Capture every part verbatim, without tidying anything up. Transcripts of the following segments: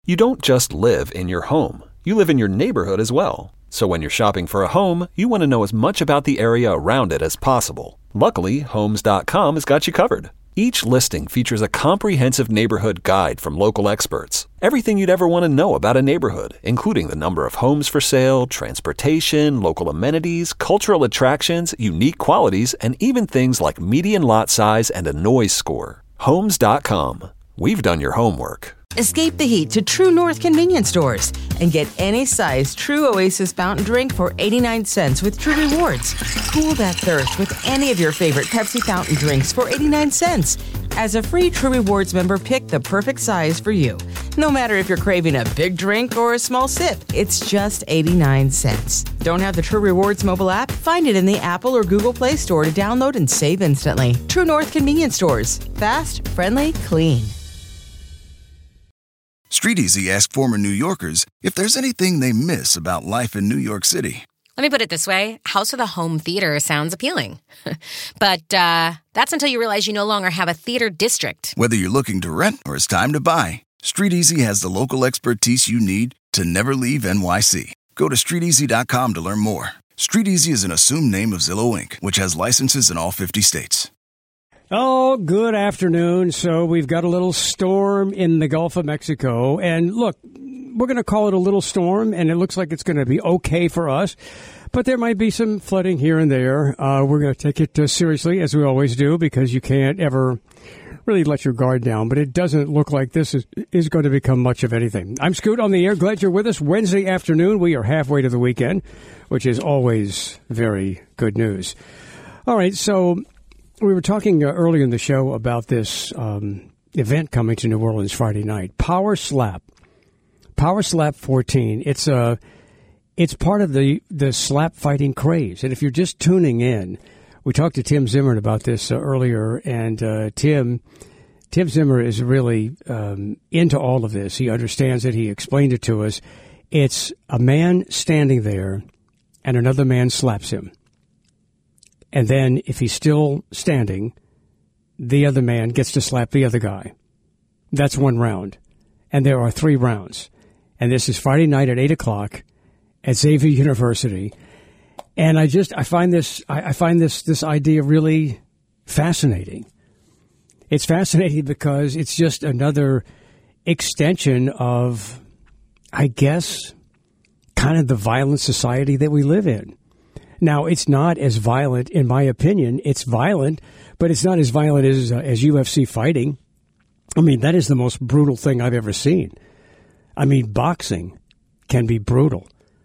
You don't just live in your home. You live in your neighborhood as well. So when you're shopping for a home, you want to know as much about the area around it as possible. Luckily, Homes dot com has got you covered. Each listing features a comprehensive neighborhood guide from local experts. Everything you'd ever want to know about a neighborhood, including the number of homes for sale, transportation, local amenities, cultural attractions, unique qualities, and even things like median lot size and a noise score. Homes dot com. We've done your homework. Escape the heat to True North convenience stores and get any size True Oasis fountain drink for eighty-nine cents with True Rewards. Cool that thirst with any of your favorite Pepsi fountain drinks for eighty-nine cents. As a free True Rewards member, pick the perfect size for you. No matter if you're craving a big drink or a small sip, it's just eighty-nine cents. Don't have the True Rewards mobile app? Find it in the Apple or Google Play Store to download and save instantly. True North convenience stores. Fast, friendly, clean. StreetEasy asked former New Yorkers if there's anything they miss about life in New York City. Let me put it this way. House with a home theater sounds appealing. But uh, that's until you realize you no longer have a theater district. Whether you're looking to rent or it's time to buy, StreetEasy has the local expertise you need to never leave N Y C. Go to street easy dot com to learn more. StreetEasy is an assumed name of Zillow Incorporated, which has licenses in all fifty states. Oh, good afternoon. So we've got a little storm in the Gulf of Mexico. And look, we're going to call it a little storm, and it looks like it's going to be okay for us. But there might be some flooding here and there. Uh, we're going to take it uh, seriously, as we always do, because you can't ever really let your guard down. But it doesn't look like this is, is going to become much of anything. I'm Scoot on the air. Glad you're with us. Wednesday afternoon, we are halfway to the weekend, which is always very good news. All right, so we were talking uh, earlier in the show about this um, event coming to New Orleans Friday night, Power Slap. Power Slap fourteen. It's a uh, it's part of the, the slap fighting craze. And if you're just tuning in, we talked to Tim Zimmern about this uh, earlier, and uh, Tim Tim Zimmer is really um, into all of this. He understands it. He explained it to us. It's a man standing there, and another man slaps him. And then if he's still standing, the other man gets to slap the other guy. That's one round. And there are three rounds. And this is Friday night at eight o'clock at Xavier University. And I just, I find this, I, I find this, this idea really fascinating. It's fascinating because it's just another extension of, I guess, kind of the violent society that we live in. Now, it's not as violent, in my opinion. It's violent, but it's not as violent as uh, as U F C fighting. I mean, that is the most brutal thing I've ever seen. I mean, boxing can be brutal.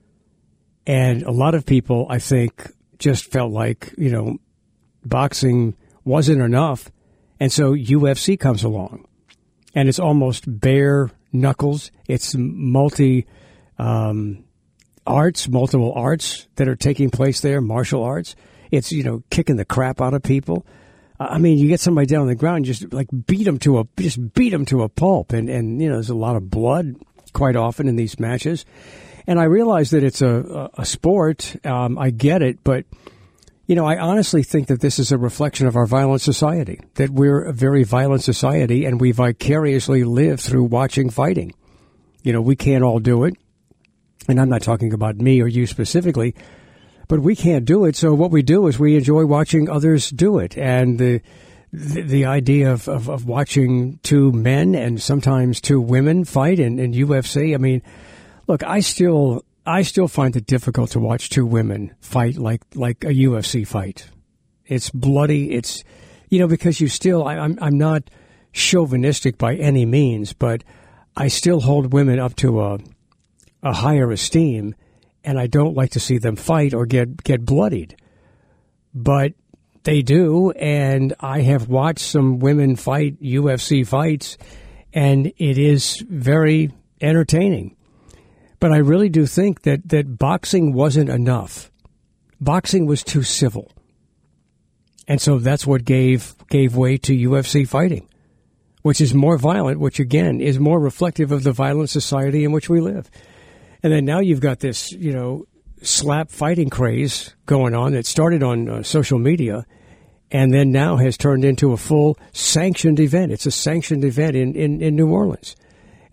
And a lot of people, I think, just felt like, you know, boxing wasn't enough. And so U F C comes along. And it's almost bare knuckles. It's multi... Um, arts, multiple arts that are taking place there, martial arts. It's, you know, kicking the crap out of people. I mean, you get somebody down on the ground and just like beat them to a, just beat them to a pulp. And, and, you know, there's a lot of blood quite often in these matches. And I realize that it's a, a sport. Um, I get it. But, you know, I honestly think that this is a reflection of our violent society, that we're a very violent society and we vicariously live through watching fighting. You know, we can't all do it. And I'm not talking about me or you specifically, but we can't do it. So what we do is we enjoy watching others do it. And the the, the idea of, of, of watching two men and sometimes two women fight in, in U F C, I mean, look, I still I still find it difficult to watch two women fight like, like a U F C fight. It's bloody. It's, you know, because you still, I, I'm I'm not chauvinistic by any means, but I still hold women up to a a higher esteem, and I don't like to see them fight or get, get bloodied. But they do, and I have watched some women fight U F C fights, and it is very entertaining. But I really do think that, that boxing wasn't enough. Boxing was too civil. And so that's what gave gave way to U F C fighting, which is more violent, which, again, is more reflective of the violent society in which we live. And then now you've got this, you know, slap fighting craze going on. It started on uh, social media and then now has turned into a full sanctioned event. It's a sanctioned event in, in, in New Orleans.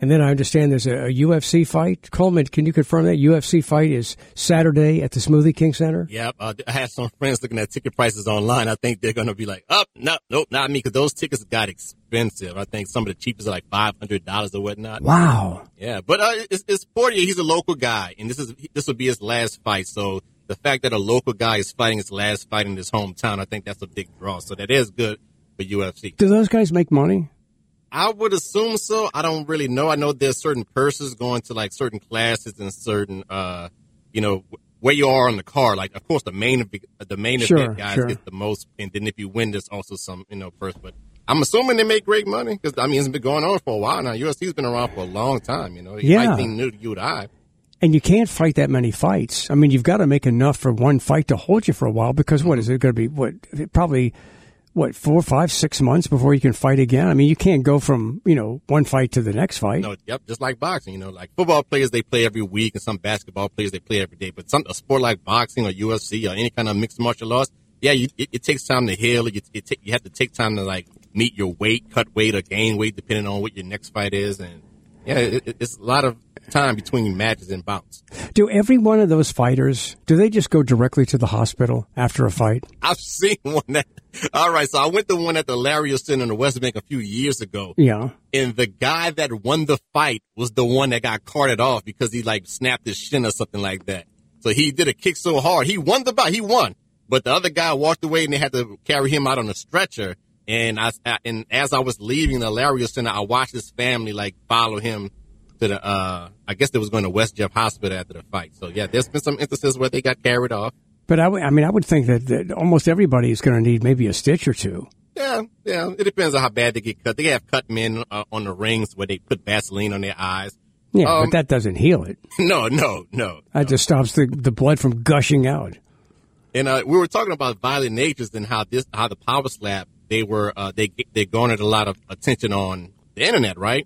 And then I understand there's a, a U F C fight. Coleman, can you confirm that U F C fight is Saturday at the Smoothie King Center? Yep. Uh, I had some friends looking at ticket prices online. I think they're going to be like, oh, no, nope, not me, because those tickets got expensive. I think some of the cheapest are like five hundred dollars or whatnot. Wow. Yeah, but uh, it's, it's Poirier. He's a local guy, and this is this will be his last fight. So the fact that a local guy is fighting his last fight in his hometown, I think that's a big draw. So that is good for U F C. Do those guys make money? I would assume so. I don't really know. I know there's certain purses going to like certain classes and certain, uh, you know, where you are on the card. Like, of course, the main the main sure, event guys sure. get the most, and then if you win, there's also some, you know, purse. But I'm assuming they make great money because I mean it's been going on for a while now. U F C's been around for a long time. You know, you yeah. might think new to you and I. And you can't fight that many fights. I mean, you've got to make enough for one fight to hold you for a while because what is it going to be? What probably. What, four, five, six months before you can fight again? I mean, you can't go from, you know, one fight to the next fight. No, yep, just like boxing, you know, like football players, they play every week, and some basketball players, they play every day. But some a sport like boxing or U F C or any kind of mixed martial arts, yeah, you, it, it takes time to heal. You, it take, you have to take time to, like, meet your weight, cut weight, or gain weight, depending on what your next fight is. And, yeah, it, it's a lot of time between matches and bouts. Do every one of those fighters, do they just go directly to the hospital after a fight? I've seen one that, all right, so I went to one at the Lariat Center in the West Bank a few years ago. Yeah. And the guy that won the fight was the one that got carted off because he, like, snapped his shin or something like that. So he did a kick so hard. He won the bout. He won. But the other guy walked away and they had to carry him out on a stretcher. And I, and as I was leaving the Lariat Center, I watched his family, like, follow him to the, uh, I guess they was going to West Jeff Hospital after the fight. So, yeah, there's been some instances where they got carried off. But I, w- I mean, I would think that, that almost everybody is going to need maybe a stitch or two. Yeah, yeah. It depends on how bad they get cut. They have cut men uh, on the rings where they put Vaseline on their eyes. Yeah, um, but that doesn't heal it. No, no, no. That no. just stops the, the blood from gushing out. And uh, we were talking about violent natures and how this, how the Power Slap, they were, uh, they they garnered a lot of attention on the internet, right?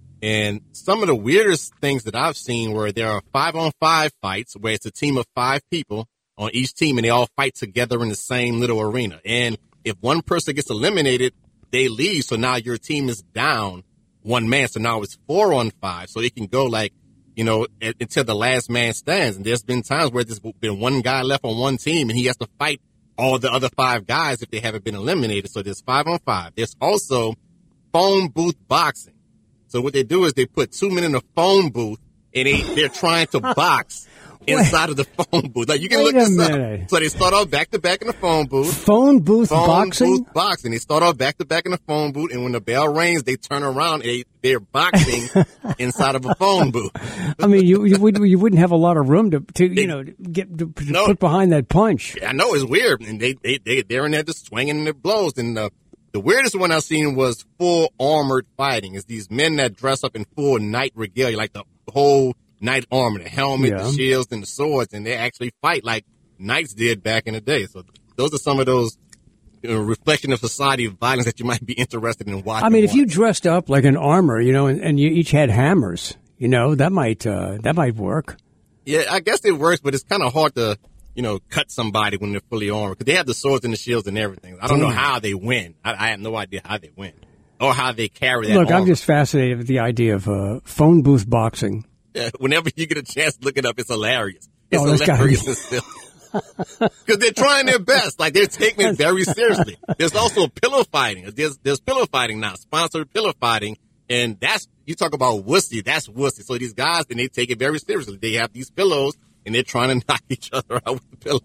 And some of the weirdest things that I've seen were there are five on five fights where it's a team of five people on each team and they all fight together in the same little arena. And if one person gets eliminated, they leave. So now your team is down one man. So now it's four on five. So it can go like, you know, until the last man stands. And there's been times where there's been one guy left on one team and he has to fight all the other five guys if they haven't been eliminated. So there's five on five. There's also phone booth boxing. So what they do is they put two men in a phone booth and they, they're trying to box inside of the phone booth. Like you can Wait look this minute. up. So they start off back to back in the phone booth. Phone booth phone boxing? Booth boxing. They start off back to back in the phone booth, and when the bell rings, they turn around and they, they're boxing inside of a phone booth. I mean, you you, would, you wouldn't have a lot of room to, to you know get to, to No. put behind that punch. I know it's weird, and they they they they're in there just swinging their blows. And the the weirdest one I've seen was full armored fighting. It's these men that dress up in full knight regalia, like the whole knight armor, the helmet, Yeah. the shields, and the swords, and they actually fight like knights did back in the day. So those are some of those you know, reflection of society of violence that you might be interested in watching. I mean, if you watch. dressed up like an armor, you know, and, and you each had hammers, you know, that might uh, that might work. Yeah, I guess it works, but it's kind of hard to, you know, cut somebody when they're fully armed because they have the swords and the shields and everything. I don't know Damn. how they win. I, I have no idea how they win or how they carry that. Look, I'm armor. just fascinated with the idea of uh, phone booth boxing. Yeah, whenever you get a chance to look it up, it's hilarious. It's Oh, that's gotta be- hilarious and still. Because they're trying their best. Like, they're taking it very seriously. There's also pillow fighting. There's, there's pillow fighting now, sponsored pillow fighting. And that's, you talk about wussy, that's wussy. So these guys, then they take it very seriously. They have these pillows, and they're trying to knock each other out with the pillows.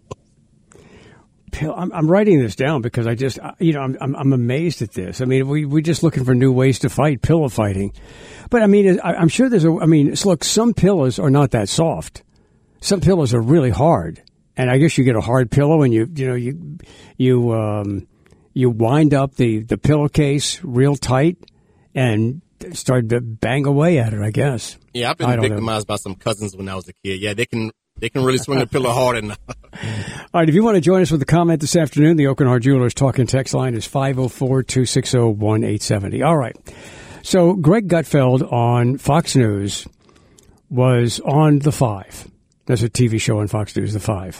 Pill- I'm, I'm writing this down because I just, uh, you know, I'm, I'm, I'm amazed at this. I mean, we, we're just looking for new ways to fight pillow fighting. But I mean, I, I'm sure there's a, I mean, look, some pillows are not that soft. Some pillows are really hard. And I guess you get a hard pillow and you, you know, you, you, um, you wind up the, the pillowcase real tight and start to bang away at it, I guess. Yeah, I've I been don't victimized by some cousins when I was a kid. Yeah, they can, they can really swing the pillow hard enough. All right, if you want to join us with a comment this afternoon, the Oakenhart Jewelers talk and text line is five oh four, two six oh, one eight seven oh. All right. So Greg Gutfeld on Fox News was on The Five. That's a T V show on Fox News, The Five.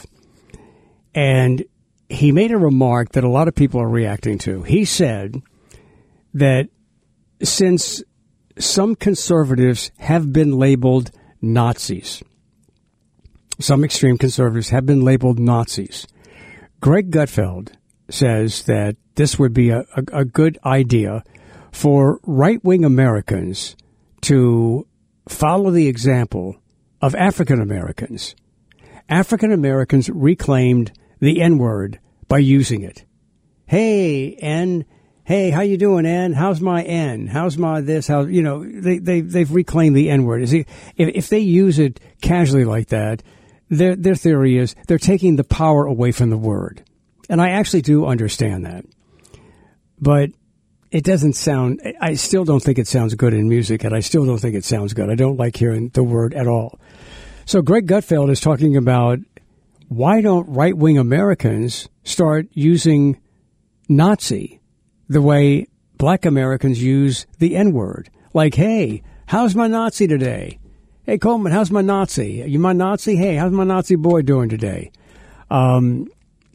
And he made a remark that a lot of people are reacting to. He said that since some conservatives have been labeled Nazis. Some extreme conservatives have been labeled Nazis. Greg Gutfeld says that this would be a, a, a good idea for right-wing Americans to follow the example of African Americans. African Americans reclaimed the N-word by using it. Hey, N. Hey, how you doing, N? How's my N? How's my this? How, you know, they, they, they've reclaimed the N-word. Is it, if, if they use it casually like that, their, their theory is they're taking the power away from the word. And I actually do understand that. But it doesn't sound, I still don't think it sounds good in music, and I still don't think it sounds good. I don't like hearing the word at all. So Greg Gutfeld is talking about why don't right-wing Americans start using Nazi the way black Americans use the N-word? Like, hey, how's my Nazi today? Hey, Coleman, how's my Nazi? Are you my Nazi? Hey, how's my Nazi boy doing today? Um,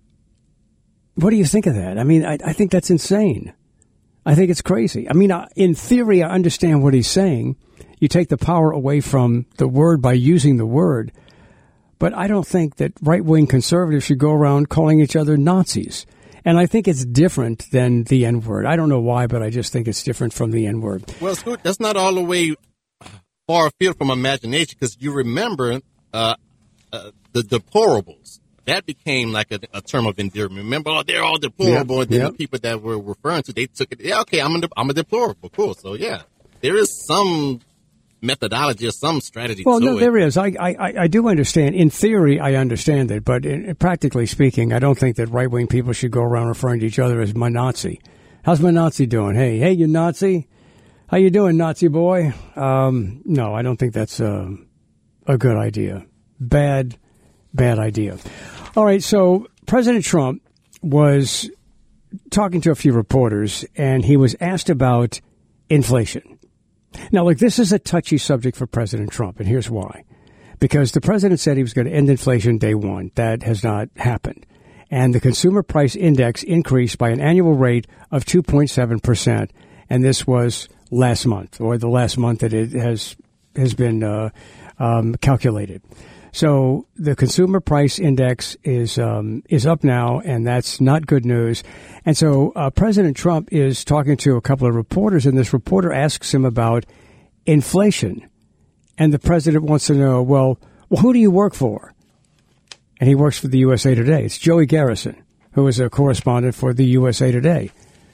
what do you think of that? I mean, I, I think that's insane. I think it's crazy. I mean, in theory, I understand what he's saying. You take the power away from the word by using the word. But I don't think that right-wing conservatives should go around calling each other Nazis. And I think it's different than the N-word. I don't know why, but I just think it's different from the N-word. Well, Scoot, that's not all the way far afield from imagination, because you remember uh, uh, the deplorables. That became like a, a term of endearment. Remember, oh, they're all deplorable. Yep, and then yep. the people that were referring to, they took it. Yeah, okay, I'm a, I'm a deplorable. Cool. So, yeah, there is some methodology or some strategy well, to no, it. there is. I, I, I do understand. In theory, I understand it. But in, practically speaking, I don't think that right-wing people should go around referring to each other as my Nazi. How's my Nazi doing? Hey, hey, you Nazi? How you doing, Nazi boy? Um, no, I don't think that's a, a good idea. Bad, bad idea. All right, so President Trump was talking to a few reporters, and he was asked about inflation. Now, look, this is a touchy subject for President Trump, and here's why. Because the president said he was going to end inflation day one. That has not happened. And the consumer price index increased by an annual rate of two point seven percent, and this was last month, or the last month that it has has been uh, um, calculated. So the consumer price index is um, is up now, and that's not good news. And so uh, President Trump is talking to a couple of reporters, and this reporter asks him about inflation. And the president wants to know, well, well, who do you work for? And he works for the U S A Today. It's Joey Garrison, who is a correspondent for the U S A Today.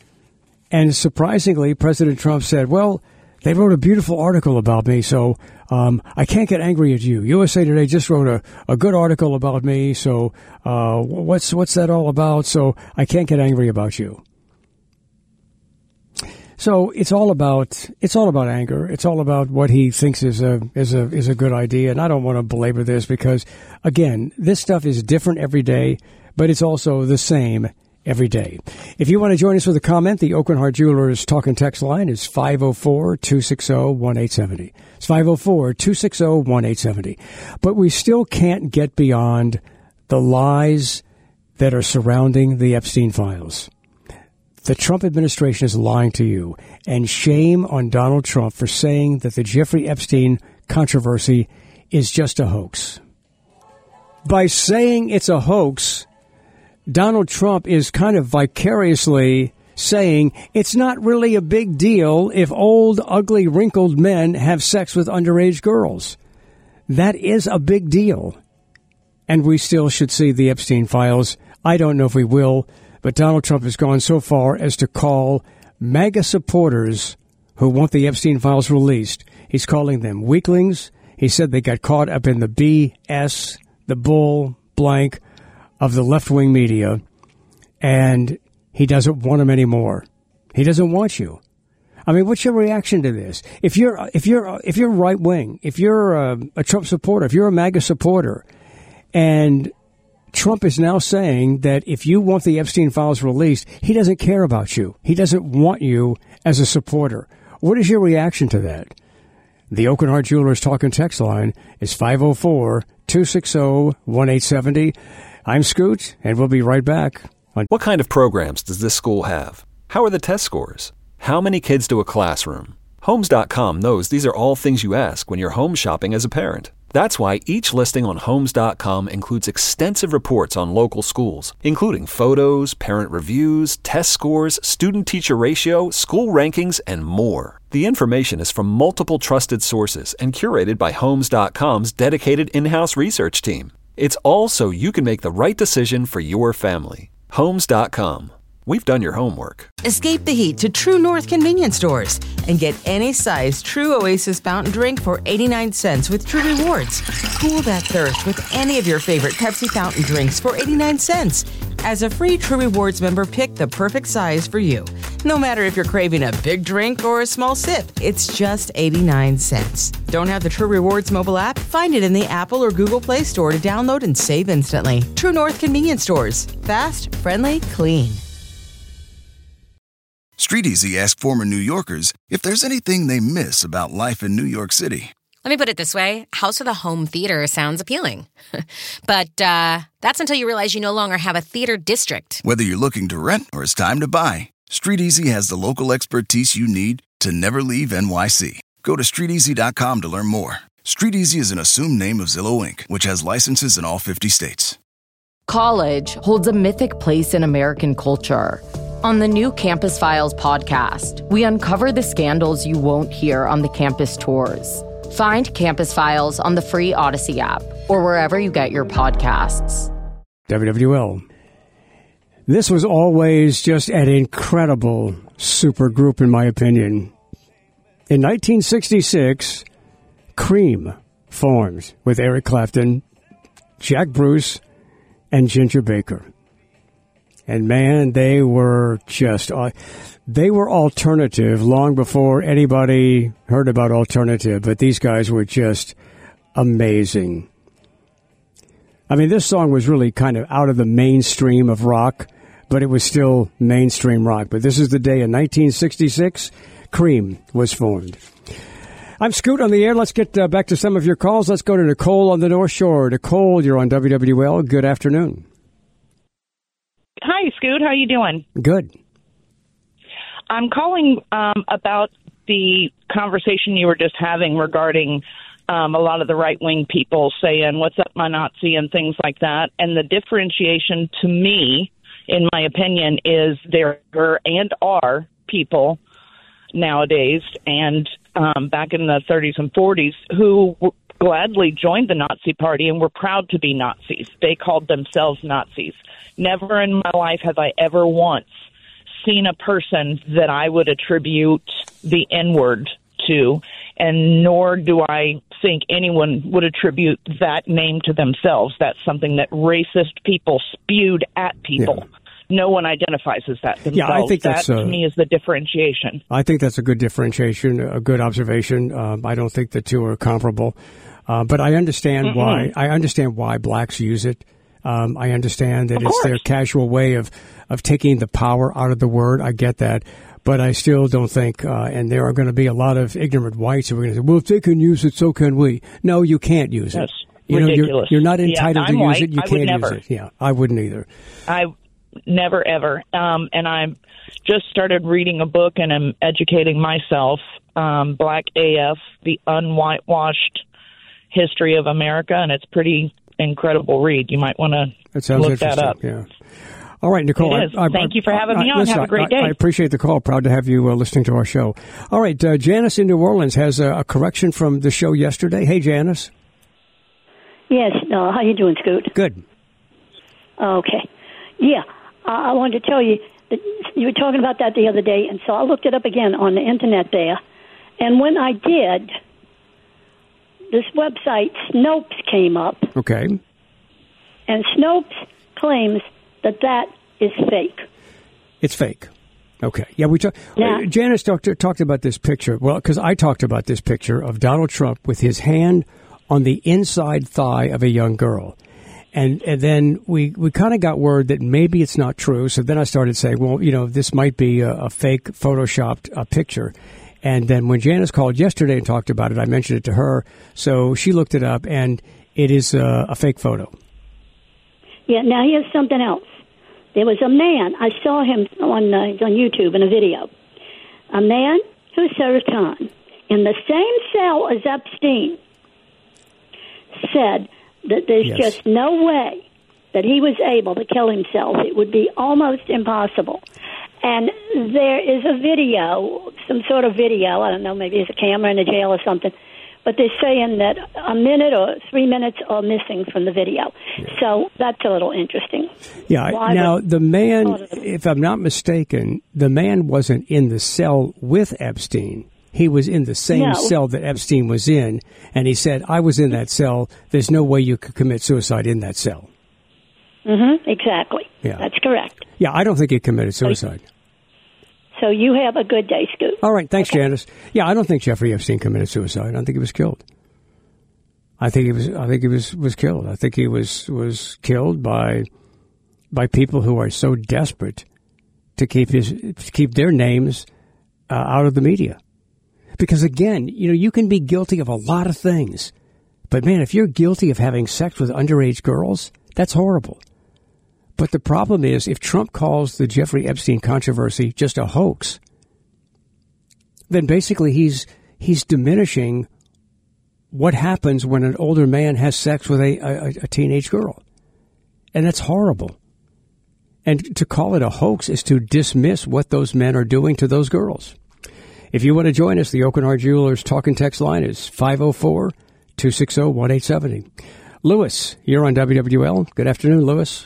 And surprisingly, President Trump said, well, they wrote a beautiful article about me, so um, I can't get angry at you. U S A Today just wrote a, a good article about me, so uh, what's what's that all about? So I can't get angry about you. So it's all about it's all about anger. It's all about what he thinks is a is a is a good idea. And I don't want to belabor this because, again, this stuff is different every day, but it's also the same every day. If you want to join us with a comment, the Oak and Hart Jewelers talk and text line is five oh four, two six zero, one eight seven zero. It's five oh four, two six zero, one eight seven zero. But we still can't get beyond the lies that are surrounding the Epstein files. The Trump administration is lying to you, and shame on Donald Trump for saying that the Jeffrey Epstein controversy is just a hoax. By saying it's a hoax, Donald Trump is kind of vicariously saying it's not really a big deal if old, ugly, wrinkled men have sex with underage girls. That is a big deal. And we still should see the Epstein files. I don't know if we will, but Donald Trump has gone so far as to call MAGA supporters who want the Epstein files released, he's calling them weaklings. He said they got caught up in the B S, the bull, blank, of the left-wing media, and he doesn't want them anymore. He doesn't want you. I mean, what's your reaction to this? If you're if you're if you're right-wing, if you're a, a Trump supporter, if you're a MAGA supporter, and Trump is now saying that if you want the Epstein files released, he doesn't care about you. He doesn't want you as a supporter. What is your reaction to that? The Oak and Hart Jewelers talk and text line is five oh four, two six zero, one eight seven zero. I'm Scoot, and we'll be right back. What kind of programs does this school have? How are the test scores? How many kids to a classroom? Homes dot com knows these are all things you ask when you're home shopping as a parent. That's why each listing on Homes dot com includes extensive reports on local schools, including photos, parent reviews, test scores, student-teacher ratio, school rankings, and more. The information is from multiple trusted sources and curated by Homes dot com's dedicated in-house research team. It's all so you can make the right decision for your family. Homes dot com. We've done your homework. Escape the heat to True North convenience stores and get any size True Oasis fountain drink for eighty-nine cents with True Rewards. Cool that thirst with any of your favorite Pepsi fountain drinks for eighty-nine cents. As a free True Rewards member, pick the perfect size for you. No matter if you're craving a big drink or a small sip, it's just eighty-nine cents. Don't have the True Rewards mobile app? Find it in the Apple or Google Play Store to download and save instantly. True North convenience stores. Fast, friendly, clean. StreetEasy asked former New Yorkers if there's anything they miss about life in New York City. Let me put it this way. House with a home theater sounds appealing. But uh, that's until you realize you no longer have a theater district. Whether you're looking to rent or it's time to buy, StreetEasy has the local expertise you need to never leave N Y C. Go to street easy dot com to learn more. StreetEasy is an assumed name of Zillow Incorporated, which has licenses in all fifty states. College holds a mythic place in American culture. On the new Campus Files podcast, we uncover the scandals you won't hear on the campus tours. Find Campus Files on the free Odyssey app or wherever you get your podcasts. W W L. This was always just an incredible super group, in my opinion. In nineteen sixty-six, Cream formed with Eric Clapton, Jack Bruce, and Ginger Baker. And man, they were just, uh, they were alternative long before anybody heard about alternative, but these guys were just amazing. I mean, this song was really kind of out of the mainstream of rock, but it was still mainstream rock. But this is the day in nineteen sixty-six, Cream was formed. I'm Scoot on the air. Let's get uh, back to some of your calls. Let's go to Nicole on the North Shore. Nicole, you're on W W L. Good afternoon. Hi, Scoot. How you doing? Good. I'm calling um, about the conversation you were just having regarding um, a lot of the right-wing people saying, what's up, my Nazi, and things like that. And the differentiation to me, in my opinion, is there were and are people nowadays and um, back in the thirties and forties who w- gladly joined the Nazi Party and were proud to be Nazis. They called themselves Nazis. Never in my life have I ever once seen a person that I would attribute the N-word to, and nor do I think anyone would attribute that name to themselves. That's something that racist people spewed at people. Yeah. No one identifies as that themselves. Yeah, I think that's, that, to uh, me, is the differentiation. I think that's a good differentiation, a good observation. Um, I don't think the two are comparable. Uh, but I understand Mm-mm. why. I understand why blacks use it. Um, I understand that of it's course. their casual way of, of taking the power out of the word. I get that. But I still don't think, uh, and there are going to be a lot of ignorant whites who are going to say, well, if they can use it, so can we. No, you can't use That's it. You ridiculous. know, you're, you're not entitled yeah, to use white. it. You I can't never. use it. Yeah, I wouldn't either. I never, ever. Um, and I just started reading a book and I'm educating myself, um, Black A F, The Unwhitewashed History of America, and it's pretty incredible read. You might want to look that up. Yeah. All right, Nicole. It is. I, I, Thank I, you for having I, me on. Listen, Have a great day. I, I appreciate the call. Proud to have you uh, listening to our show. All right, uh, Janice in New Orleans has a, a correction from the show yesterday. Hey, Janice. Yes. Uh, how you doing, Scoot? Good. Okay. Yeah, uh, I wanted to tell you that you were talking about that the other day, and so I looked it up again on the internet there. And when I did, this website, Snopes, came up. Okay. And Snopes claims that that is fake. It's fake. Okay. Yeah, we talked. Yeah. Uh, Janice talked talked about this picture. Well, because I talked about this picture of Donald Trump with his hand on the inside thigh of a young girl. And, and then we, we kind of got word that maybe it's not true. So then I started saying, well, you know, this might be a, a fake photoshopped uh, picture. And then when Janice called yesterday and talked about it, I mentioned it to her. So she looked it up, and it is uh, a fake photo. Yeah, now here's something else. There was a man, I saw him on uh, on YouTube in a video. A man who served time in the same cell as Epstein said that there's Yes. just no way that he was able to kill himself. It would be almost impossible. And there is a video, some sort of video, I don't know, maybe it's a camera in a jail or something, but they're saying that a minute or three minutes are missing from the video. So that's a little interesting. Yeah. Why Now, would- the man, if I'm not mistaken, the man wasn't in the cell with Epstein. He was in the same No. cell that Epstein was in, and he said, I was in that cell. There's no way you could commit suicide in that cell. Mm-hmm, exactly. Yeah. That's correct. Yeah, I don't think he committed suicide. So you have a good day, Scoop. All right, thanks, Okay. Janice. Yeah, I don't think Jeffrey Epstein committed suicide. I don't think he was killed. I think he was. I think he was was killed. I think he was was killed by by people who are so desperate to keep his to keep their names uh, out of the media. Because again, you know, you can be guilty of a lot of things, but man, if you're guilty of having sex with underage girls, that's horrible. But the problem is, if Trump calls the Jeffrey Epstein controversy just a hoax, then basically he's he's diminishing what happens when an older man has sex with a, a, a teenage girl. And that's horrible. And to call it a hoax is to dismiss what those men are doing to those girls. If you want to join us, the Oakenhart Jewelers talk and text line is five oh four, two six oh, one eight seven oh. Lewis, you're on W W L. Good afternoon, Lewis.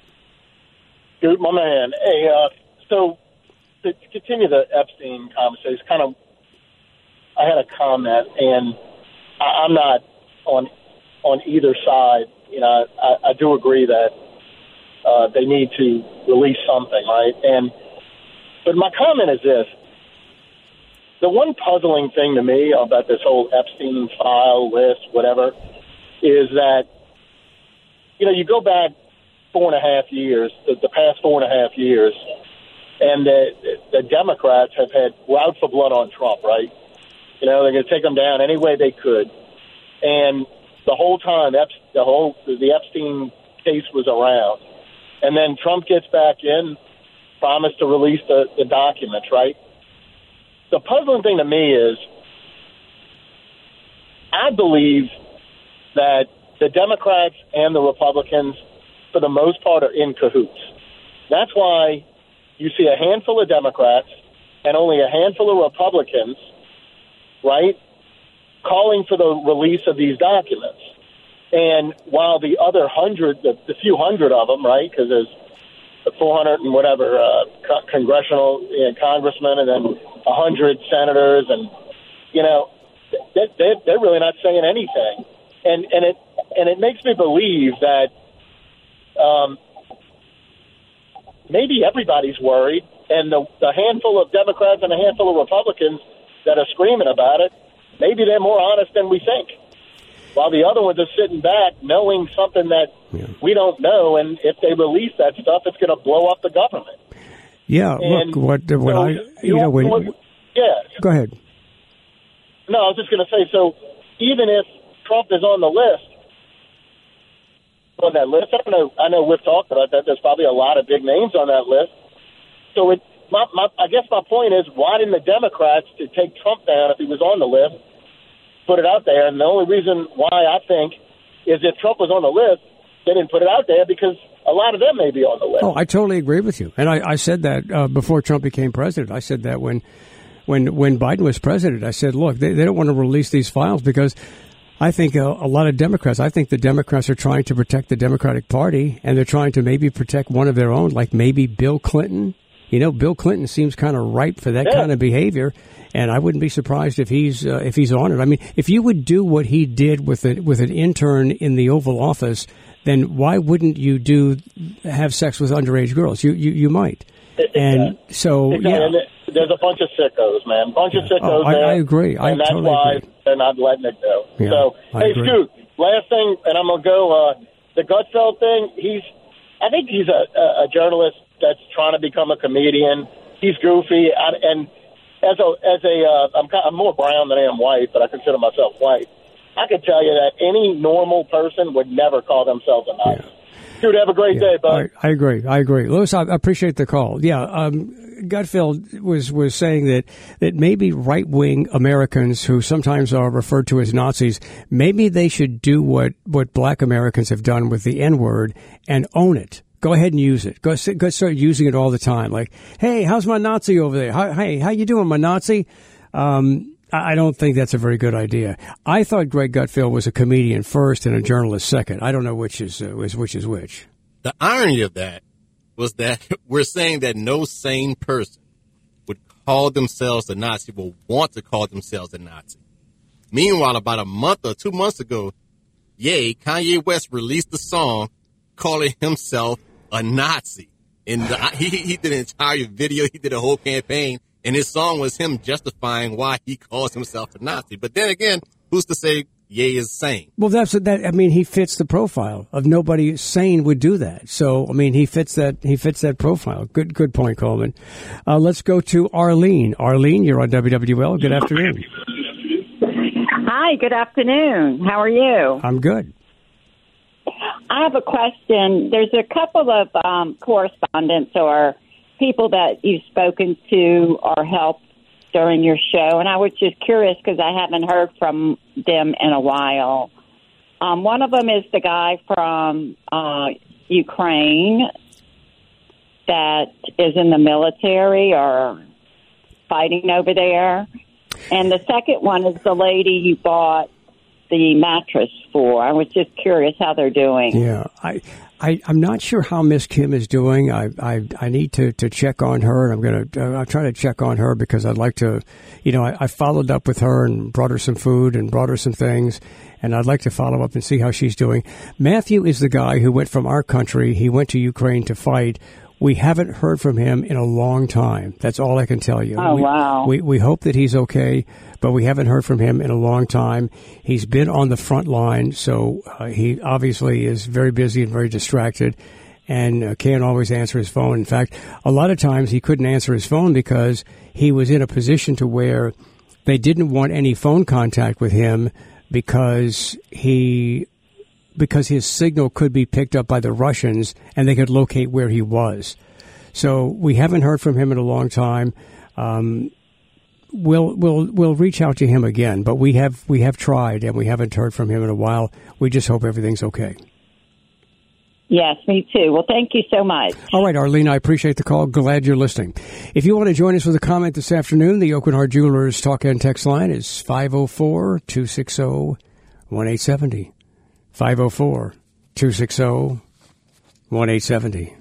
Good, my man. Hey, uh, so to continue the Epstein conversation, kind of, I had a comment, and I, I'm not on on either side. You know, I, I do agree that uh, they need to release something, right? And but my comment is this: the one puzzling thing to me about this whole Epstein file list, whatever, is that you know you go back four and a half years, the, the past four and a half years, and the, the Democrats have had we're out for blood on Trump, right? You know, they're going to take him down any way they could, and the whole time, Ep, the whole the Epstein case was around, and then Trump gets back in, promised to release the, the documents, right? The puzzling thing to me is, I believe that the Democrats and the Republicans, for the most part, are in cahoots. That's why you see a handful of Democrats and only a handful of Republicans, right, calling for the release of these documents. And while the other hundred, the, the few hundred of them, right, because there's the four hundred and whatever uh, co- congressional you know, congressmen and then one hundred senators, and, you know, they, they, they're really not saying anything. And, and, it, and it makes me believe that Um, maybe everybody's worried, and the, the handful of Democrats and a handful of Republicans that are screaming about it, maybe they're more honest than we think. While the other ones are sitting back knowing something that yeah. we don't know, and if they release that stuff, it's going to blow up the government. Yeah, and look, what, what so, I, you know, when... what, yeah. Go ahead. No, I was just going to say, so even if Trump is on the list, on that list. I don't know. I know we've talked about that. There's probably a lot of big names on that list. So it, my, my, I guess my point is, why didn't the Democrats to take Trump down if he was on the list, put it out there? And the only reason why I think is if Trump was on the list, they didn't put it out there because a lot of them may be on the list. Oh, I totally agree with you. And I, I said that uh, before Trump became president. I said that when when when Biden was president. I said, look, they, they don't want to release these files because I think a, a lot of Democrats, I think the Democrats are trying to protect the Democratic Party, and they're trying to maybe protect one of their own, like maybe Bill Clinton. You know, Bill Clinton seems kind of ripe for that yeah. kind of behavior, and I wouldn't be surprised if he's uh, if he's on it. I mean, if you would do what he did with it with an intern in the Oval Office, then why wouldn't you do have sex with underage girls? You you, you might. And yeah. so, exactly. yeah. And there's a bunch of sickos, man. Bunch of sickos oh, I, there. I agree. I and that's totally why agree. they're not letting it go. Yeah, so, I hey, agree. Scoot, last thing, and I'm going to go, uh, the Gutfeld thing, he's, I think he's a, a journalist that's trying to become a comedian. He's goofy. I, and as a, as a, uh, I'm, kind, I'm more brown than I am white, but I consider myself white. I can tell you that any normal person would never call themselves a Nazi. Yeah. Dude, have a great yeah, day, bud. I, I agree. I agree. Lewis, I appreciate the call. Yeah, um, Gutfeld was, was saying that, that maybe right-wing Americans who sometimes are referred to as Nazis, maybe they should do what, what black Americans have done with the N-word and own it. Go ahead and use it. Go, go start using it all the time. Like, hey, how's my Nazi over there? How, hey, how you doing, my Nazi? Um, I don't think that's a very good idea. I thought Greg Gutfeld was a comedian first and a journalist second. I don't know which is uh, which is which. The irony of that was that we're saying that no sane person would call themselves a Nazi, will want to call themselves a Nazi. Meanwhile, about a month or two months ago, yay, Kanye West released a song calling himself a Nazi. And the, he, he did an entire video. He did a whole campaign. And his song was him justifying why he calls himself a Nazi. But then again, who's to say Ye is sane? Well, that's that. I mean, he fits the profile of nobody sane would do that. So, I mean, he fits that. He fits that profile. Good, good point, Coleman. Uh, let's go to Arlene. Arlene, you're on W W L. Good afternoon. Hi. Good afternoon. How are you? I'm good. I have a question. There's a couple of um, correspondents or people that you've spoken to or helped during your show, and I was just curious because I haven't heard from them in a while. Um, one of them is the guy from uh, Ukraine that is in the military or fighting over there. And the second one is the lady you bought the mattress for. I was just curious how they're doing. Yeah, I, I, I'm not sure how Miss Kim is doing. I, I, I need to, to check on her. I'm going to, uh, I'll try to check on her because I'd like to, you know, I, I followed up with her and brought her some food and brought her some things. And I'd like to follow up and see how she's doing. Matthew is the guy who went from our country. He went to Ukraine to fight. We haven't heard from him in a long time. That's all I can tell you. Oh, we, wow. We, we hope that he's okay, but we haven't heard from him in a long time. He's been on the front line, so uh, he obviously is very busy and very distracted and uh, can't always answer his phone. In fact, a lot of times he couldn't answer his phone because he was in a position to where they didn't want any phone contact with him because he... because his signal could be picked up by the Russians and they could locate where he was. So we haven't heard from him in a long time. Um, we'll we'll we'll reach out to him again, but we have we have tried and we haven't heard from him in a while. We just hope everything's okay. Yes, me too. Well, thank you so much. All right, Arlene, I appreciate the call. Glad you're listening. If you want to join us with a comment this afternoon, the Aucoin Hart Jewelers talk and text line is five oh four, two six oh, one eight seven oh. five oh four, two six oh, one eight seven oh.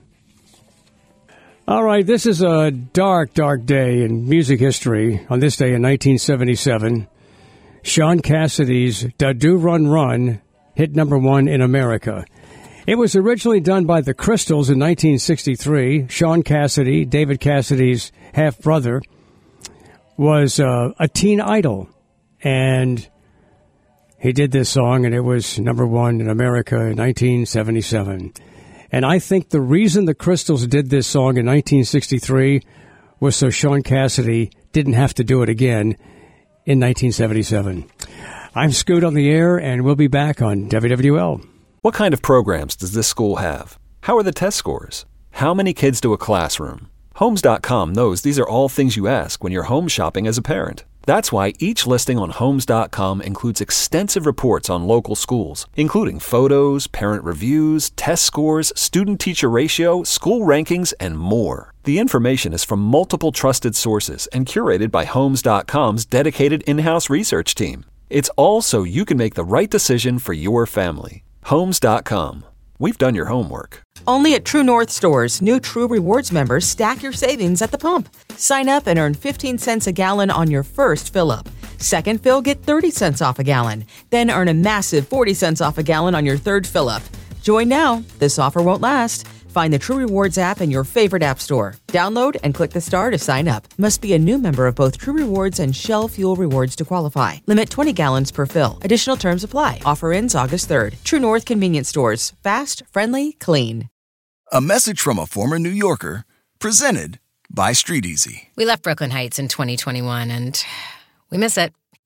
All right, this is a dark, dark day in music history. On this day in nineteen seventy-seven, Sean Cassidy's Da Do Run Run hit number one in America. It was originally done by the Crystals in nineteen sixty-three. Sean Cassidy, David Cassidy's half-brother, was uh, a teen idol, and he did this song, and it was number one in America in nineteen seventy-seven. And I think the reason the Crystals did this song in nineteen sixty-three was so Sean Cassidy didn't have to do it again in nineteen seventy-seven. I'm Scoot on the air, and we'll be back on W W L. What kind of programs does this school have? How are the test scores? How many kids do a classroom? Homes dot com knows these are all things you ask when you're home shopping as a parent. That's why each listing on Homes dot com includes extensive reports on local schools, including photos, parent reviews, test scores, student-teacher ratio, school rankings, and more. The information is from multiple trusted sources and curated by Homes dot com's dedicated in-house research team. It's all so you can make the right decision for your family. Homes dot com. We've done your homework. Only at True North stores, new True Rewards members stack your savings at the pump. Sign up and earn fifteen cents a gallon on your first fill-up. Second fill, get thirty cents off a gallon. Then earn a massive forty cents off a gallon on your third fill-up. Join now. This offer won't last. Find the True Rewards app in your favorite app store. Download and click the star to sign up. Must be a new member of both True Rewards and Shell Fuel Rewards to qualify. Limit twenty gallons per fill. Additional terms apply. Offer ends August third. True North Convenience Stores. Fast, friendly, clean. A message from a former New Yorker, presented by Street Easy. We left Brooklyn Heights in twenty twenty-one, and we miss it.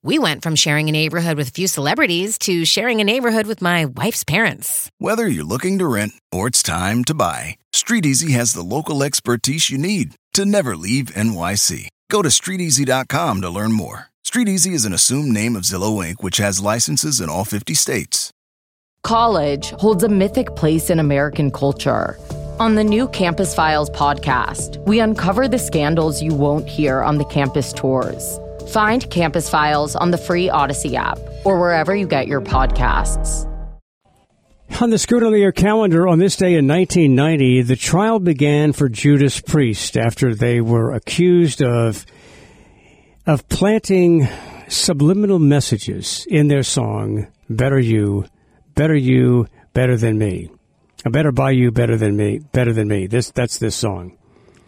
We went from sharing a neighborhood with a few celebrities to sharing a neighborhood with my wife's parents. Whether you're looking to rent or it's time to buy, StreetEasy has the local expertise you need to never leave N Y C. Go to street easy dot com to learn more. StreetEasy is an assumed name of Zillow Incorporated, which has licenses in all fifty states. College holds a mythic place in American culture. On the new Campus Files podcast, we uncover the scandals you won't hear on the campus tours. Find Campus Files on the free Odyssey app or wherever you get your podcasts. On the Scoot on the Air calendar, on this day in nineteen ninety, the trial began for Judas Priest after they were accused of of planting subliminal messages in their song, Better You, Better You, Better Than Me. I better buy you better than me, better than me. This that's this song.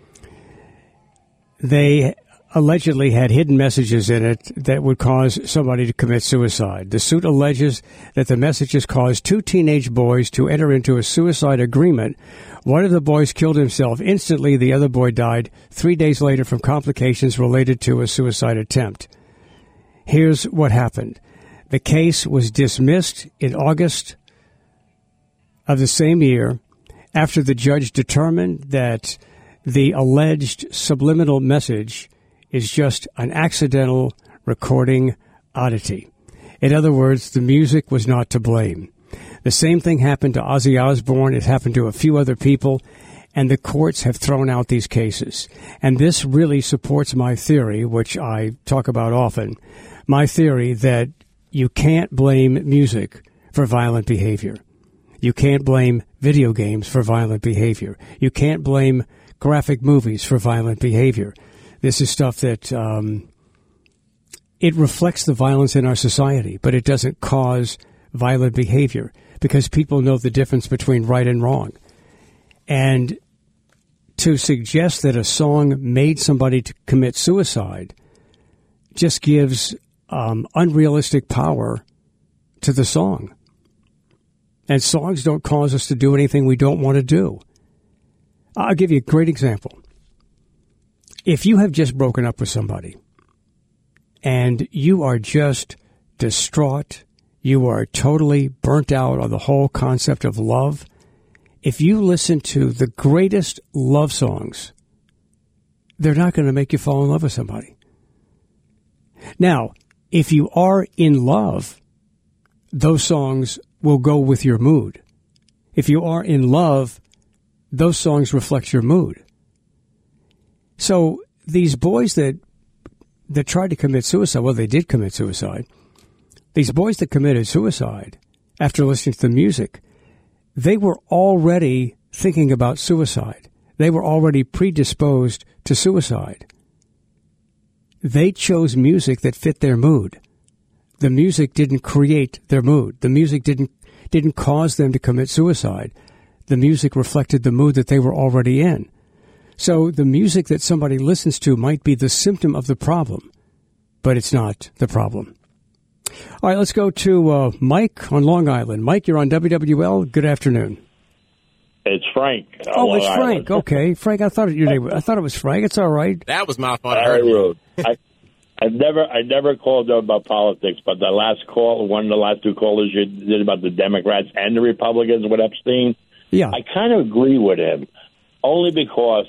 They allegedly had hidden messages in it that would cause somebody to commit suicide. The suit alleges that the messages caused two teenage boys to enter into a suicide agreement. One of the boys killed himself instantly. The other boy died three days later from complications related to a suicide attempt. Here's what happened. The case was dismissed in August of the same year after the judge determined that the alleged subliminal message is just an accidental recording oddity. In other words, the music was not to blame. The same thing happened to Ozzy Osbourne. It happened to a few other people, and the courts have thrown out these cases. And this really supports my theory, which I talk about often, my theory that you can't blame music for violent behavior. You can't blame video games for violent behavior. You can't blame graphic movies for violent behavior. This is stuff that um, it reflects the violence in our society, but it doesn't cause violent behavior because people know the difference between right and wrong. And to suggest that a song made somebody to commit suicide just gives um, unrealistic power to the song. And songs don't cause us to do anything we don't want to do. I'll give you a great example. If you have just broken up with somebody and you are just distraught, you are totally burnt out on the whole concept of love, if you listen to the greatest love songs, they're not going to make you fall in love with somebody. Now, if you are in love, those songs will go with your mood. If you are in love, those songs reflect your mood. So these boys that that tried to commit suicide, well, they did commit suicide. These boys that committed suicide after listening to the music, they were already thinking about suicide. They were already predisposed to suicide. They chose music that fit their mood. The music didn't create their mood. The music didn't didn't cause them to commit suicide. The music reflected the mood that they were already in. So the music that somebody listens to might be the symptom of the problem, but it's not the problem. All right, let's go to uh, Mike on Long Island. Mike, you're on W W L. Good afternoon. It's Frank. Oh, it's Frank. Okay, Frank. I thought it, your name. I thought it was Frank. It's all right. That was my fault. Very rude. I, I never, I never called about politics, but the last call, one of the last two callers you did about the Democrats and the Republicans with Epstein. Yeah, I kind of agree with him, only because.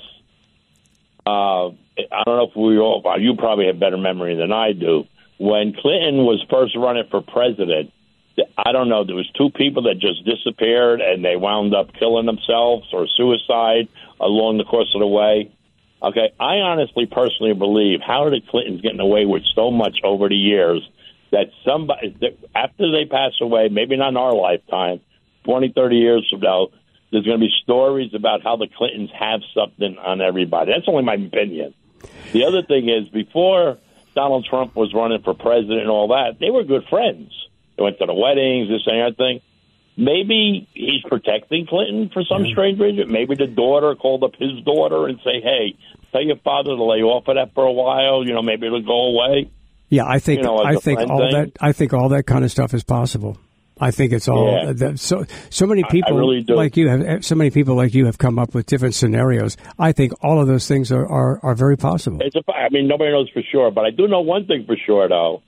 Uh, I don't know if we all, you probably have better memory than I do. When Clinton was first running for president, I don't know, there was two people that just disappeared and they wound up killing themselves or suicide along the course of the way. Okay, I honestly, personally believe how are the Clintons getting away with so much over the years that somebody, after they pass away, maybe not in our lifetime, twenty, thirty years from now, there's going to be stories about how the Clintons have something on everybody. That's only my opinion. The other thing is, before Donald Trump was running for president and all that, they were good friends. They went to the weddings, this and that thing. Maybe he's protecting Clinton for some strange reason. Maybe the daughter called up his daughter and say, hey, tell your father to lay off of that for a while. You know, maybe it'll go away. Yeah, I think, you know, I think all thing. that, I think all that kind of stuff is possible. I think it's all yeah. that, so. So many people really like you have. So many people like you have come up with different scenarios. I think all of those things are, are, are very possible. It's a, I mean, nobody knows for sure, but I do know one thing for sure, though.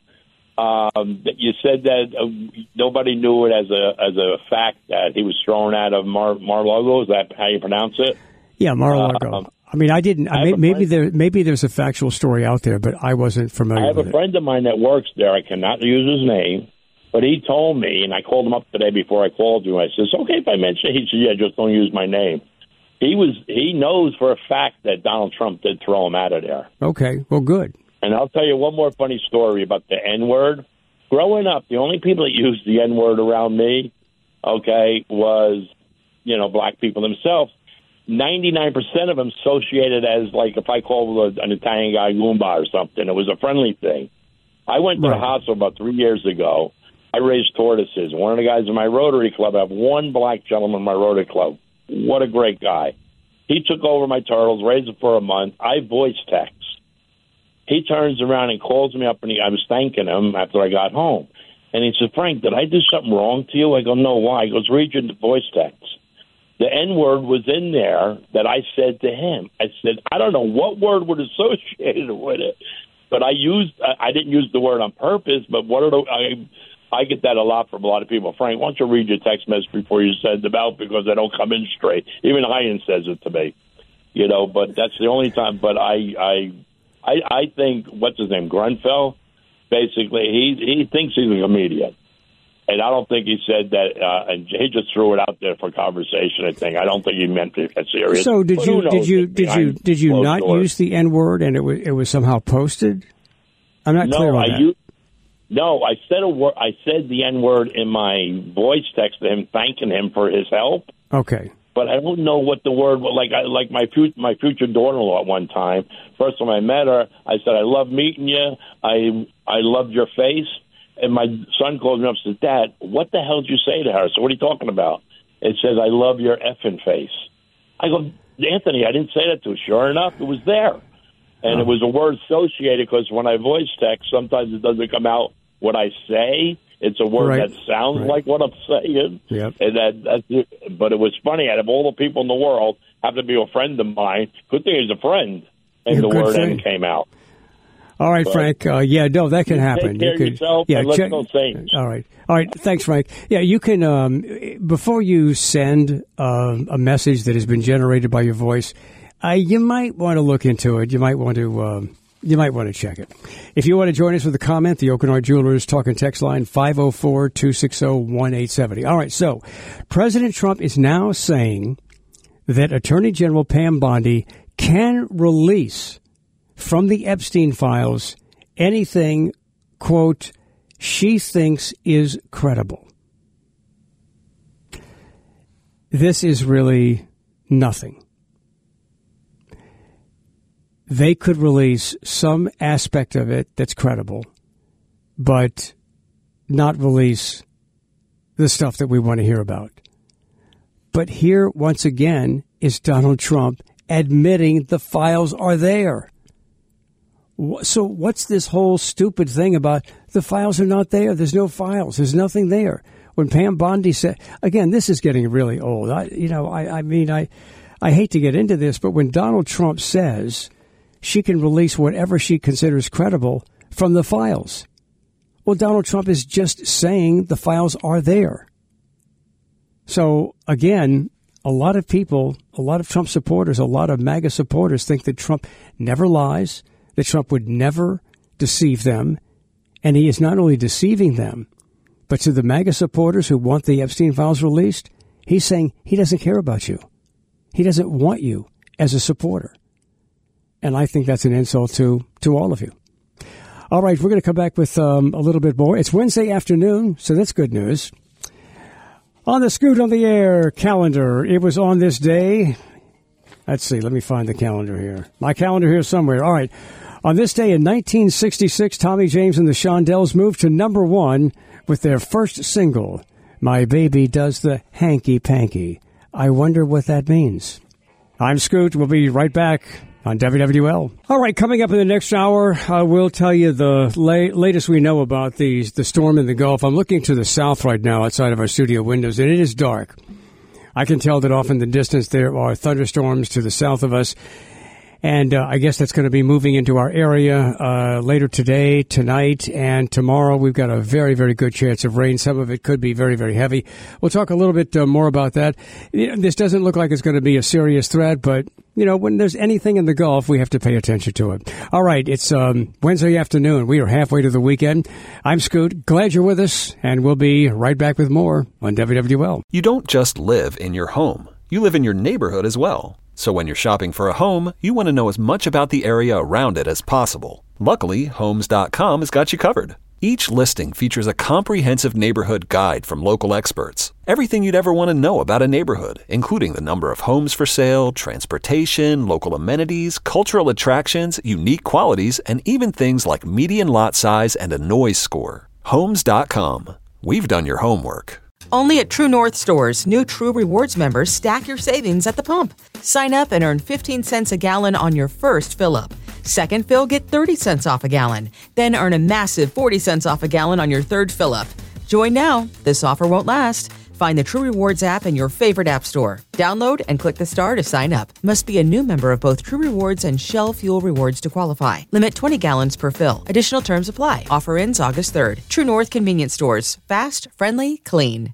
Um, you said that uh, nobody knew it as a as a fact that he was thrown out of Mar Mar-a-Lago. Is that how you pronounce it? Yeah, Mar-a-Lago. Uh, I mean, I didn't. I I, maybe there maybe there's a factual story out there, but I wasn't familiar. I have with a friend it. of mine that works there. I cannot use his name, but he told me, and I called him up today before I called you. I says, "Okay, if I mention it," he said, "Yeah, just don't use my name." He was he knows for a fact that Donald Trump did throw him out of there. Okay, well, good. And I'll tell you one more funny story about the N-word. Growing up, the only people that used the N-word around me, okay, was, you know, black people themselves. ninety-nine percent of them associated as, like, if I called an Italian guy Goomba or something, it was a friendly thing. I went to Right. the hospital about three years ago. I raised tortoises. One of the guys in my Rotary Club, I have one black gentleman in my Rotary Club. What a great guy. He took over my turtles, raised them for a month. I voice text. He turns around and calls me up, and he, I was thanking him after I got home. And he said, "Frank, did I do something wrong to you?" I go, "No, why?" He goes, "Read your voice text." The N-word was in there that I said to him. I said, I don't know what word was associated with it, but I used, I didn't use the word on purpose, but what are the, I, I get that a lot from a lot of people. "Frank, why don't you read your text message before you send them out, because they don't come in straight." Even Hyan says it to me, you know, but that's the only time. But I, I, I, I think, what's his name, Grunfeld, basically, he he thinks he's a comedian. And I don't think he said that, uh, and he just threw it out there for conversation, I think. I don't think he meant to get serious. So did But you who knows? did you did you did you Closed not doors. use the N-word and it was it was somehow posted? I'm not no, clear on I that. u- no, I said a word. I said the N-word in my voice text to him, thanking him for his help. Okay. But I don't know what the word was. Like, I, like my future, my future daughter-in-law at one time. First time I met her, I said, "I love meeting you. I I loved your face." And my son calls me up and says, "Dad, what the hell did you say to her?" So what are you talking about? It says, "I love your effing face." I go, "Anthony, I didn't say that to her." Sure enough, it was there. And Oh. it was a word associated, because when I voice text, sometimes it doesn't come out what I say. It's a word Right. that sounds Right. like what I'm saying. Yep. And that, that's it. But it was funny. Out of all the people in the world, happened to be a friend of mine. Good thing he's a friend. And Yeah, the good word thing. N came out. All right, But Frank. Uh, yeah, no, that can you happen. take care you of could, yourself, yeah, and let's check. go Saints. All right, all right. Thanks, Frank. Yeah, you can um, before you send uh, a message that has been generated by your voice, uh, you might want to look into it. You might want to. Um, You might want to check it. If you want to join us with a comment, the Oakenard Jewelers talk and text line five oh four, two six oh, one eight seven oh. All right, so President Trump is now saying that Attorney General Pam Bondi can release from the Epstein files anything, quote, she thinks is credible. This is really nothing. They could release some aspect of it that's credible, but not release the stuff that we want to hear about. But here, once again, is Donald Trump admitting the files are there. So what's this whole stupid thing about the files are not there? There's no files. There's nothing there. When Pam Bondi said, again, this is getting really old. I, you know, I, I mean, I, I hate to get into this, but when Donald Trump says she can release whatever she considers credible from the files, well, Donald Trump is just saying the files are there. So, again, a lot of people, a lot of Trump supporters, a lot of MAGA supporters think that Trump never lies, that Trump would never deceive them. And he is not only deceiving them, but to the MAGA supporters who want the Epstein files released, he's saying he doesn't care about you. He doesn't want you as a supporter. And I think that's an insult to, to all of you. All right, we're going to come back with um, a little bit more. It's Wednesday afternoon, so that's good news. On the Scoot on the Air calendar, it was on this day. Let's see, let me find the calendar here. My calendar here somewhere. All right. On this day in nineteen sixty-six, Tommy James and the Shondells moved to number one with their first single, My Baby Does the Hanky Panky. I wonder what that means. I'm Scoot. We'll be right back on W W L. All right, coming up in the next hour, I will tell you the la- latest we know about the, the storm in the Gulf. I'm looking to the south right now outside of our studio windows, and it is dark. I can tell that off in the distance there are thunderstorms to the south of us. And uh, I guess that's going to be moving into our area uh, later today, tonight, and tomorrow. We've got a very, very good chance of rain. Some of it could be very, very heavy. We'll talk a little bit uh, more about that. This doesn't look like it's going to be a serious threat, but, you know, when there's anything in the Gulf, we have to pay attention to it. All right, it's um, Wednesday afternoon. We are halfway to the weekend. I'm Scoot. Glad you're with us, and we'll be right back with more on W W L. You don't just live in your home. You live in your neighborhood as well. So when you're shopping for a home, you want to know as much about the area around it as possible. Luckily, Homes dot com has got you covered. Each listing features a comprehensive neighborhood guide from local experts. Everything you'd ever want to know about a neighborhood, including the number of homes for sale, transportation, local amenities, cultural attractions, unique qualities, and even things like median lot size and a noise score. Homes dot com. We've done your homework. Only at True North stores, new True Rewards members stack your savings at the pump. Sign up and earn fifteen cents a gallon on your first fill-up. Second fill, get thirty cents off a gallon. Then earn a massive forty cents off a gallon on your third fill-up. Join now. This offer won't last. Find the True Rewards app in your favorite app store. Download and click the star to sign up. Must be a new member of both True Rewards and Shell Fuel Rewards to qualify. Limit twenty gallons per fill. Additional terms apply. Offer ends August third. True North Convenience Stores. Fast, friendly, clean.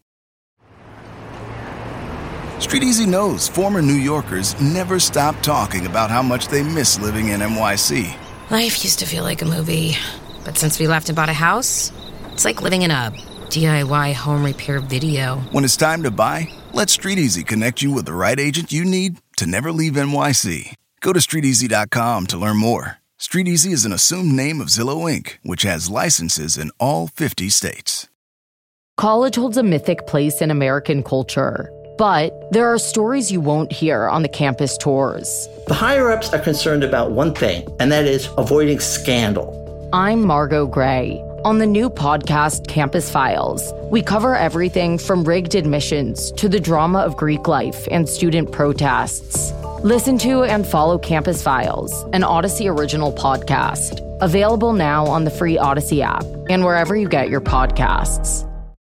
Street Easy knows former New Yorkers never stop talking about how much they miss living in N Y C. Life used to feel like a movie, but since we left and bought a house, it's like living in a D I Y home repair video. When it's time to buy, let Street Easy connect you with the right agent you need to never leave N Y C. Go to street easy dot com to learn more. Street Easy is an assumed name of Zillow Incorporated, which has licenses in all fifty states. College holds a mythic place in American culture. But there are stories you won't hear on the campus tours. The higher-ups are concerned about one thing, and that is avoiding scandal. I'm Margot Gray. On the new podcast, Campus Files, we cover everything from rigged admissions to the drama of Greek life and student protests. Listen to and follow Campus Files, an Odyssey original podcast. Available now on the free Odyssey app and wherever you get your podcasts.